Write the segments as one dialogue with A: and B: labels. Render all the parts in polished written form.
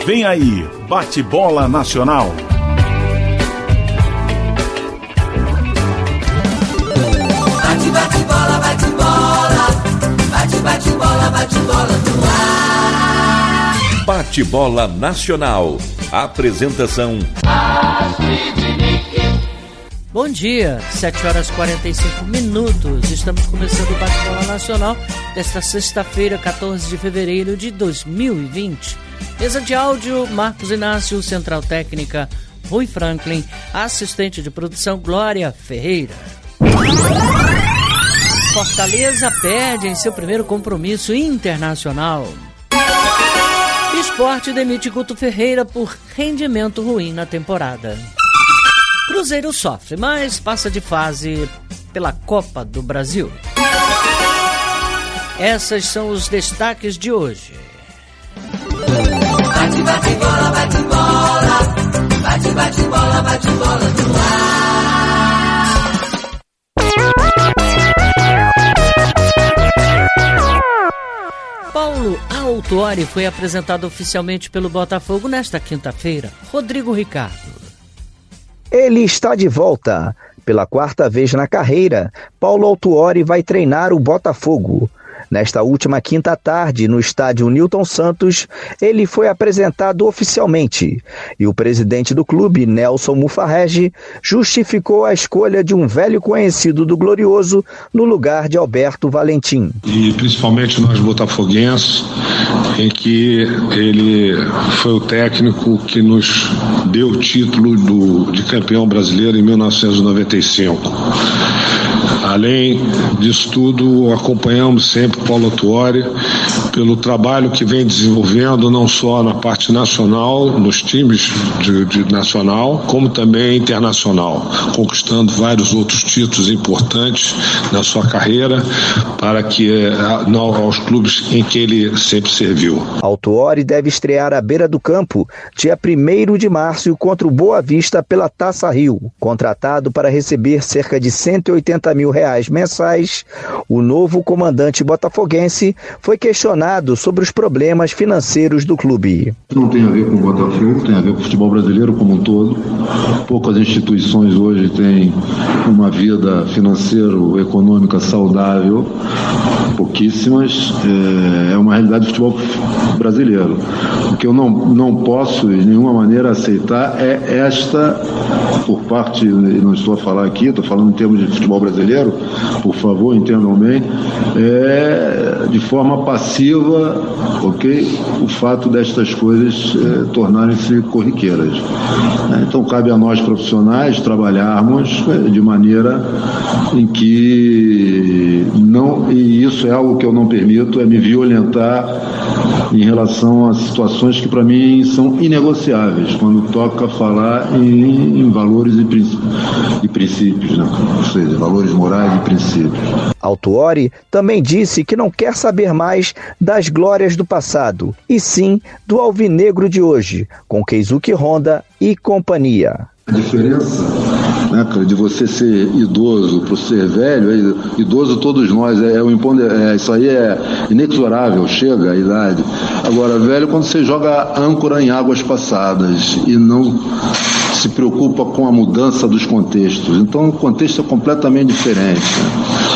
A: Vem aí, Bate-Bola Nacional.
B: Bate bola, bate bola. Bate bola, bate bola no ar.
C: Bate-Bola Nacional. Apresentação:
D: Bom dia, 7h45. Estamos começando o Bate-Bola Nacional desta sexta-feira, 14 de fevereiro de 2020. Mesa de áudio, Marcos Inácio. Central técnica, Rui Franklin. Assistente de produção, Glória Ferreira. Fortaleza perde em seu primeiro compromisso internacional. Sport demite Guto Ferreira por rendimento ruim na temporada. Cruzeiro sofre, mas passa de fase pela Copa do Brasil. Esses são os destaques de hoje.
B: Bate bola, bate bola. Bate bola, bate bola no ar.
D: Paulo Autuori foi apresentado oficialmente pelo Botafogo nesta quinta-feira. Rodrigo Ricardo.
E: Ele está de volta. Pela quarta vez na carreira, Paulo Autuori vai treinar o Botafogo. Nesta última quinta tarde, no estádio Newton Santos, ele foi apresentado oficialmente. E o presidente do clube, Nelson Mufarrege, justificou a escolha de um velho conhecido do Glorioso no lugar de Alberto Valentim.
F: E principalmente nós botafoguenses, em que ele foi o técnico que nos deu o título de campeão brasileiro em 1995. Além disso tudo, acompanhamos sempre Paulo Autuori pelo trabalho que vem desenvolvendo não só na parte nacional, nos times de nacional, como também internacional, conquistando vários outros títulos importantes na sua carreira para que aos clubes em que ele sempre serviu.
E: Autuori deve estrear à beira do campo dia 1º de março contra o Boa Vista pela Taça Rio. Contratado para receber cerca de R$180 mil mensais, o novo comandante botafoguense foi questionado sobre os problemas financeiros do clube.
G: Não tem a ver com o Botafogo, tem a ver com o futebol brasileiro como um todo. Poucas instituições hoje têm uma vida financeiro-econômica saudável, pouquíssimas. É uma realidade do futebol brasileiro. O que eu não posso de nenhuma maneira aceitar é esta, por parte, não estou a falar aqui, estou falando em termos de futebol brasileiro, por favor, entendam bem, de forma passiva, ok? O fato destas coisas tornarem-se corriqueiras. Então cabe a nós profissionais trabalharmos de maneira em que não, e isso é algo que eu não permito, é me violentar em relação a situações que para mim são inegociáveis, quando toca falar em valores e princípios, né? Ou seja, valores morais e princípios.
E: Autuori também disse que não quer saber mais das glórias do passado, e sim do alvinegro de hoje, com Keisuke Honda e companhia.
G: A diferença, né, de você ser idoso para ser velho, idoso todos nós, isso aí é inexorável, chega a idade. Agora, velho, quando você joga âncora em águas passadas e não se preocupa com a mudança dos contextos. Então o contexto é completamente diferente, né?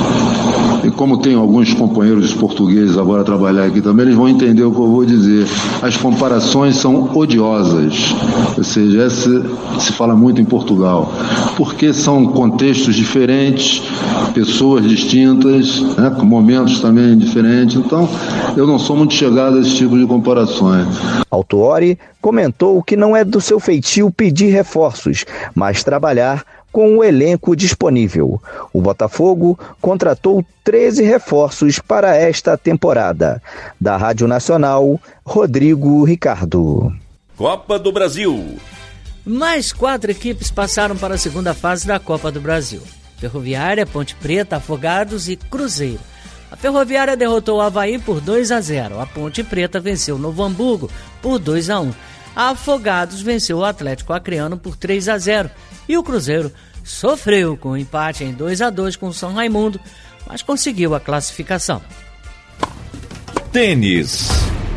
G: E como tem alguns companheiros portugueses agora a trabalhar aqui também, eles vão entender o que eu vou dizer. As comparações são odiosas, ou seja, se fala muito em Portugal, porque são contextos diferentes, pessoas distintas, né, com momentos também diferentes. Então, eu não sou muito chegado a esse tipo de comparações.
E: Autuori comentou que não é do seu feitio pedir reforços, mas trabalhar com o elenco disponível. O Botafogo contratou 13 reforços para esta temporada. Da Rádio Nacional, Rodrigo Ricardo.
C: Copa do Brasil.
D: Mais 4 equipes passaram para a segunda fase da Copa do Brasil. Ferroviária, Ponte Preta, Afogados e Cruzeiro. A Ferroviária derrotou o Avaí por 2-0. A Ponte Preta venceu o Novo Hamburgo por 2-1. A Afogados venceu o Atlético Acreano por 3-0. E o Cruzeiro sofreu com o empate em 2-2 com o São Raimundo, mas conseguiu a classificação.
C: Tênis.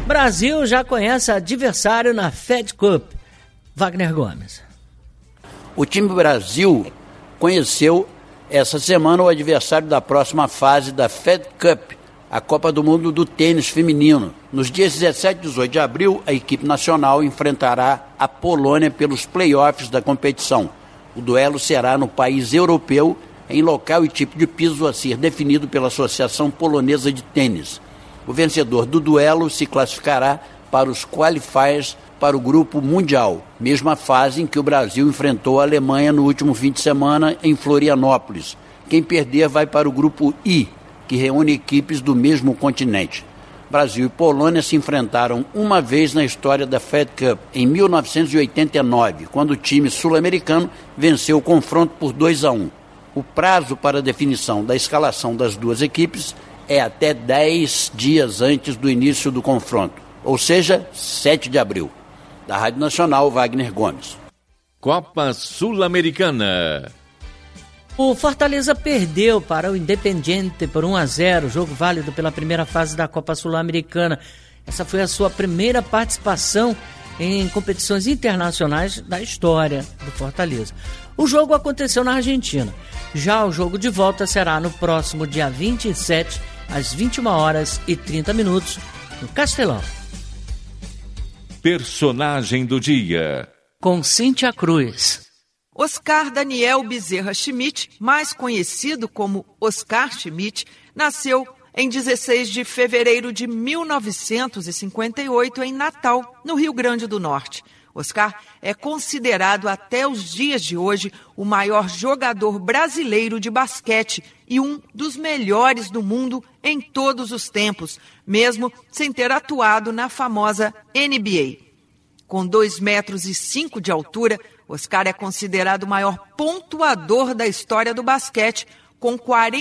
D: Brasil já conhece adversário na Fed Cup. Wagner Gomes.
H: O time do Brasil conheceu essa semana o adversário da próxima fase da Fed Cup, a Copa do Mundo do Tênis Feminino. Nos dias 17 e 18 de abril, a equipe nacional enfrentará a Polônia pelos playoffs da competição. O duelo será no país europeu, em local e tipo de piso a ser definido pela Associação Polonesa de Tênis. O vencedor do duelo se classificará para os qualifiers para o grupo mundial, mesma fase em que o Brasil enfrentou a Alemanha no último fim de semana em Florianópolis. Quem perder vai para o grupo I, que reúne equipes do mesmo continente. Brasil e Polônia se enfrentaram uma vez na história da Fed Cup, em 1989, quando o time sul-americano venceu o confronto por 2-1. O prazo para a definição da escalação das duas equipes é até 10 dias antes do início do confronto, ou seja, 7 de abril. Da Rádio Nacional, Wagner Gomes.
C: Copa Sul-Americana.
D: O Fortaleza perdeu para o Independiente por 1-0, jogo válido pela primeira fase da Copa Sul-Americana. Essa foi a sua primeira participação em competições internacionais da história do Fortaleza. O jogo aconteceu na Argentina. Já o jogo de volta será no próximo dia 27, às 21h30, no Castelão.
C: Personagem do dia.
D: Com Cíntia Cruz.
I: Oscar Daniel Bezerra Schmidt, mais conhecido como Oscar Schmidt, nasceu em 16 de fevereiro de 1958 em Natal, no Rio Grande do Norte. Oscar é considerado até os dias de hoje o maior jogador brasileiro de basquete e um dos melhores do mundo em todos os tempos, mesmo sem ter atuado na famosa NBA. Com 2,5 metros de altura, Oscar é considerado o maior pontuador da história do basquete, com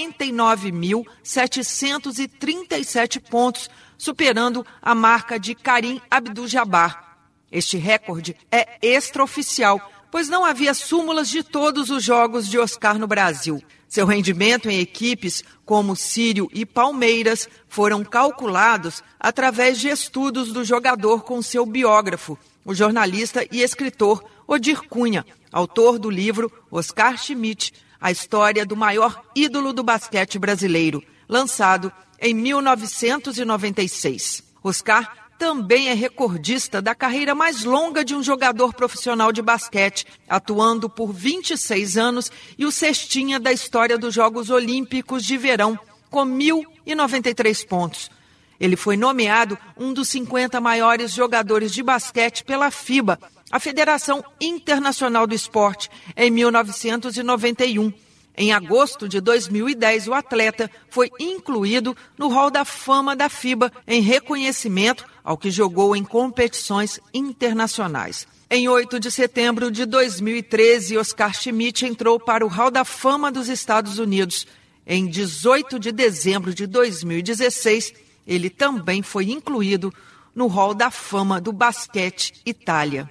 I: 49.737 pontos, superando a marca de Karim Abdul-Jabbar. Este recorde é extraoficial, pois não havia súmulas de todos os jogos de Oscar no Brasil. Seu rendimento em equipes como Sírio e Palmeiras foram calculados através de estudos do jogador com seu biógrafo, o jornalista e escritor Odir Cunha, autor do livro Oscar Schmidt, a história do maior ídolo do basquete brasileiro, lançado em 1996. Oscar também é recordista da carreira mais longa de um jogador profissional de basquete, atuando por 26 anos e o cestinha da história dos Jogos Olímpicos de Verão, com 1.093 pontos. Ele foi nomeado um dos 50 maiores jogadores de basquete pela FIBA, a Federação Internacional do Esporte, em 1991. Em agosto de 2010, o atleta foi incluído no Hall da Fama da FIBA em reconhecimento ao que jogou em competições internacionais. Em 8 de setembro de 2013, Oscar Schmidt entrou para o Hall da Fama dos Estados Unidos. Em 18 de dezembro de 2016, ele também foi incluído no Hall da Fama do Basquete Itália.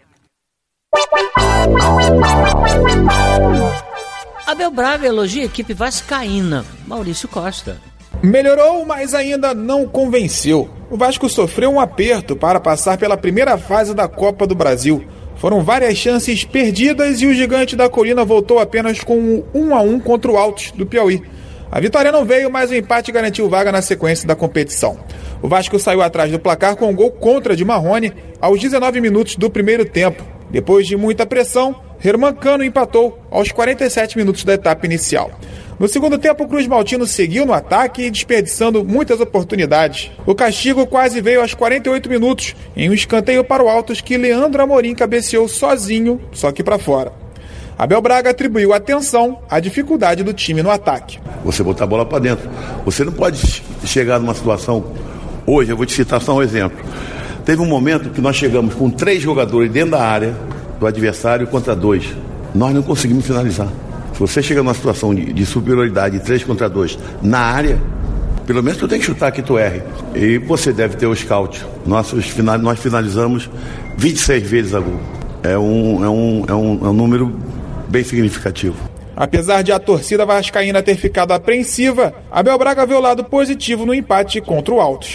D: Abel Braga elogia a equipe vascaína. Maurício Costa.
J: Melhorou, mas ainda não convenceu. O Vasco sofreu um aperto para passar pela primeira fase da Copa do Brasil. Foram várias chances perdidas e o Gigante da Colina voltou apenas com um 1-1 contra o Altos do Piauí. A vitória não veio, mas o empate garantiu vaga na sequência da competição. O Vasco saiu atrás do placar com um gol contra de Marrone aos 19 minutos do primeiro tempo. Depois de muita pressão, Herman Cano empatou aos 47 minutos da etapa inicial. No segundo tempo, o Cruz Maltino seguiu no ataque e desperdiçando muitas oportunidades. O castigo quase veio aos 48 minutos, em um escanteio para o Altos que Leandro Amorim cabeceou sozinho, só que para fora. Abel Braga atribuiu atenção à dificuldade do time no ataque.
K: Você botar a bola para dentro. Você não pode chegar numa situação... Hoje, eu vou te citar só um exemplo. Teve um momento que nós chegamos com 3 jogadores dentro da área do adversário contra 2. Nós não conseguimos finalizar. Se você chega numa situação de superioridade de 3 contra 2 na área, pelo menos tu tem que chutar que tu erre. E você deve ter o scout. Nós finalizamos 26 vezes a gol. É um número bem significativo.
J: Apesar de a torcida vascaína ter ficado apreensiva, Abel Braga vê o lado positivo no empate contra o Altos.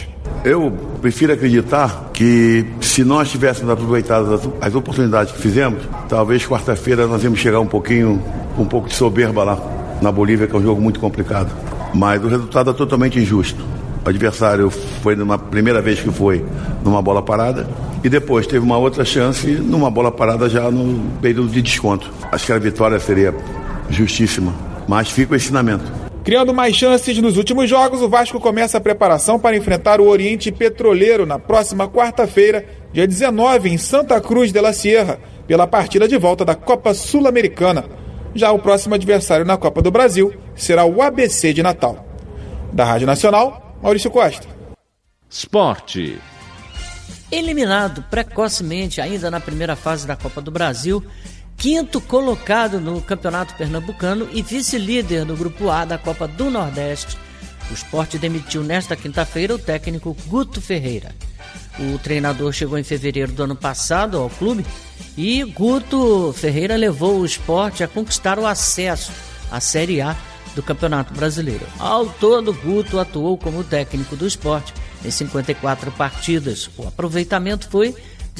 K: Eu prefiro acreditar que se nós tivéssemos aproveitado as oportunidades que fizemos, talvez quarta-feira nós íamos chegar um pouco de soberba lá na Bolívia, que é um jogo muito complicado. Mas o resultado é totalmente injusto. O adversário foi numa primeira vez que foi numa bola parada e depois teve uma outra chance numa bola parada já no período de desconto. Acho que a vitória seria justíssima, mas fica o ensinamento.
J: Criando mais chances nos últimos jogos, o Vasco começa a preparação para enfrentar o Oriente Petroleiro na próxima quarta-feira, dia 19, em Santa Cruz de la Sierra, pela partida de volta da Copa Sul-Americana. Já o próximo adversário na Copa do Brasil será o ABC de Natal. Da Rádio Nacional, Maurício Costa.
C: Esporte.
D: Eliminado precocemente ainda na primeira fase da Copa do Brasil, quinto colocado no Campeonato Pernambucano e vice-líder no Grupo A da Copa do Nordeste, o Sport demitiu nesta quinta-feira o técnico Guto Ferreira. O treinador chegou em fevereiro do ano passado ao clube e Guto Ferreira levou o Sport a conquistar o acesso à Série A do Campeonato Brasileiro. Ao todo, Guto atuou como técnico do Sport em 54 partidas. O aproveitamento foi de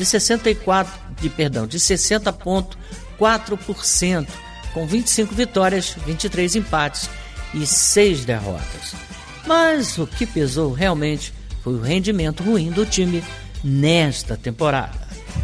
D: 60,4%, com 25 vitórias, 23 empates e 6 derrotas. Mas o que pesou realmente foi o rendimento ruim do time nesta temporada.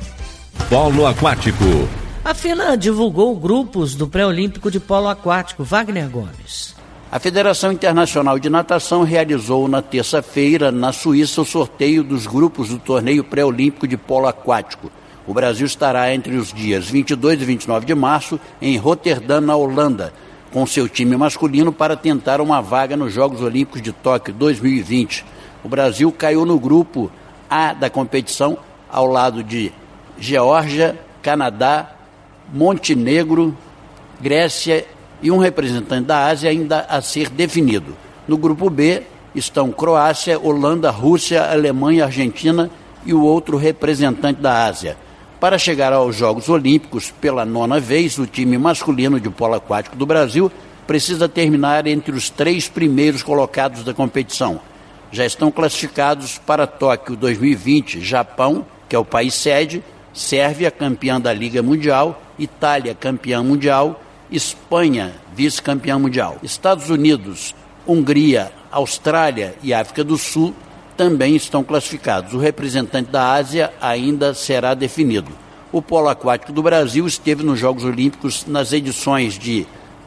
C: Polo aquático.
D: A FINA divulgou grupos do pré-olímpico de polo aquático. Wagner Gomes.
H: A Federação Internacional de Natação realizou na terça-feira, na Suíça, o sorteio dos grupos do torneio pré-olímpico de polo aquático. O Brasil estará entre os dias 22 e 29 de março em Roterdã, na Holanda, com seu time masculino para tentar uma vaga nos Jogos Olímpicos de Tóquio 2020. O Brasil caiu no grupo A da competição, ao lado de Geórgia, Canadá, Montenegro, Grécia e um representante da Ásia ainda a ser definido. No grupo B estão Croácia, Holanda, Rússia, Alemanha, Argentina e o outro representante da Ásia. Para chegar aos Jogos Olímpicos pela 9ª vez, o time masculino de polo aquático do Brasil precisa terminar entre os 3 primeiros colocados da competição. Já estão classificados para Tóquio 2020, Japão, que é o país sede, Sérvia, campeã da Liga Mundial, Itália, campeã mundial, Espanha, vice-campeã mundial. Estados Unidos, Hungria, Austrália e África do Sul também estão classificados. O representante da Ásia ainda será definido. O polo aquático do Brasil esteve nos Jogos Olímpicos nas edições de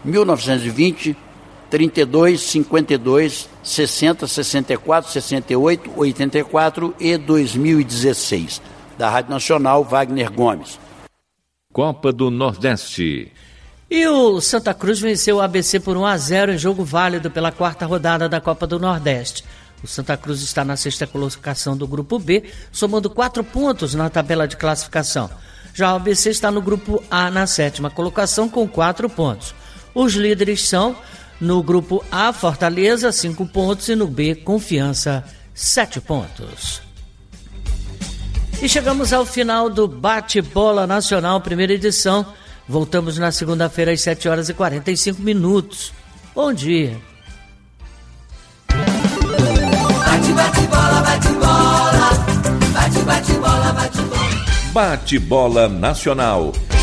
H: 1920, 32, 52, 60, 64, 68, 84 e 2016. Da Rádio Nacional, Wagner Gomes.
C: Copa do Nordeste.
D: E o Santa Cruz venceu o ABC por 1-0 em jogo válido pela 4ª rodada da Copa do Nordeste. O Santa Cruz está na 6ª colocação do Grupo B, somando 4 pontos na tabela de classificação. Já o ABC está no Grupo A na 7ª colocação com 4 pontos. Os líderes são, no Grupo A, Fortaleza, 5 pontos e no B, Confiança, 7 pontos. E chegamos ao final do Bate-Bola Nacional, primeira edição. Voltamos na segunda-feira às 7h45. Bom dia.
B: Bate, bate, bola, bate, bola. Bate, bate, bola, bate, bola.
C: Bate-Bola Nacional.